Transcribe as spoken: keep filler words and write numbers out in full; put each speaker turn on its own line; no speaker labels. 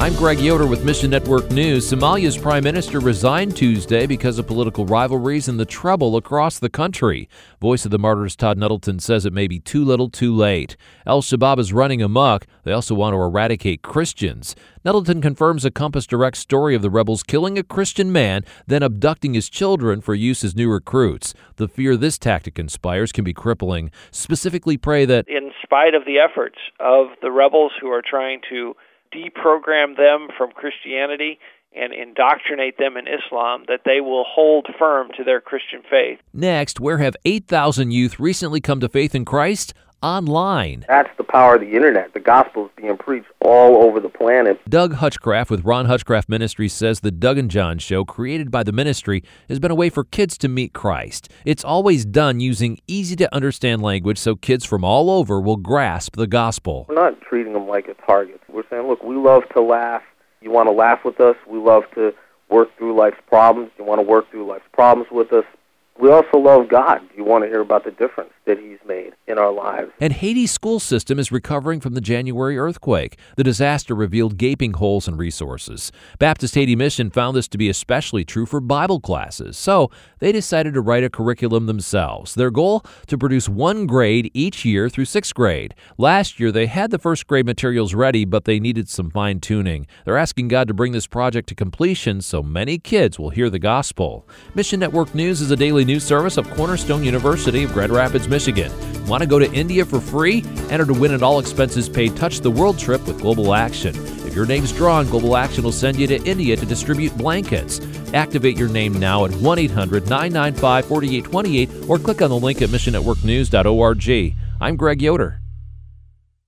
I'm Greg Yoder with Mission Network News. Somalia's prime minister resigned Tuesday because of political rivalries and the trouble across the country. Voice of the Martyrs Todd Nuttleton says it may be too little too late. Al-Shabaab is running amok. They also want to eradicate Christians. Nuttleton confirms a Compass Direct story of the rebels killing a Christian man, then abducting his children for use as new recruits. The fear this tactic inspires can be crippling. Specifically pray that,
in spite of the efforts of the rebels who are trying to deprogram them from Christianity and indoctrinate them in Islam, that they will hold firm to their Christian faith.
Next, where have eight thousand youth recently come to faith in Christ? Online.
That's the power of the internet. The gospel is being preached all over the planet.
Doug Hutchcraft with Ron Hutchcraft Ministries says the Doug and John Show, created by the ministry, has been a way for kids to meet Christ. It's always done using easy-to-understand language so kids from all over will grasp the gospel.
We're not treating them like a target. We're saying, look, we love to laugh. You want to laugh with us? We love to work through life's problems. You want to work through life's problems with us? We also love God. You want to hear about the difference that He's made in our lives.
And Haiti's school system is recovering from the January earthquake. The disaster revealed gaping holes in resources. Baptist Haiti Mission found this to be especially true for Bible classes, so they decided to write a curriculum themselves. Their goal? To produce one grade each year through sixth grade. Last year, they had the first grade materials ready, but they needed some fine-tuning. They're asking God to bring this project to completion so many kids will hear the gospel. Mission Network News is a daily news service of Cornerstone University of Grand Rapids, Michigan. Want to go to India for free? Enter to win an all-expenses-paid Touch the World trip with Global Action. If your name's drawn, Global Action will send you to India to distribute blankets. Activate your name now at one eight hundred nine nine five four eight two eight or click on the link at mission network news dot org. I'm Greg Yoder.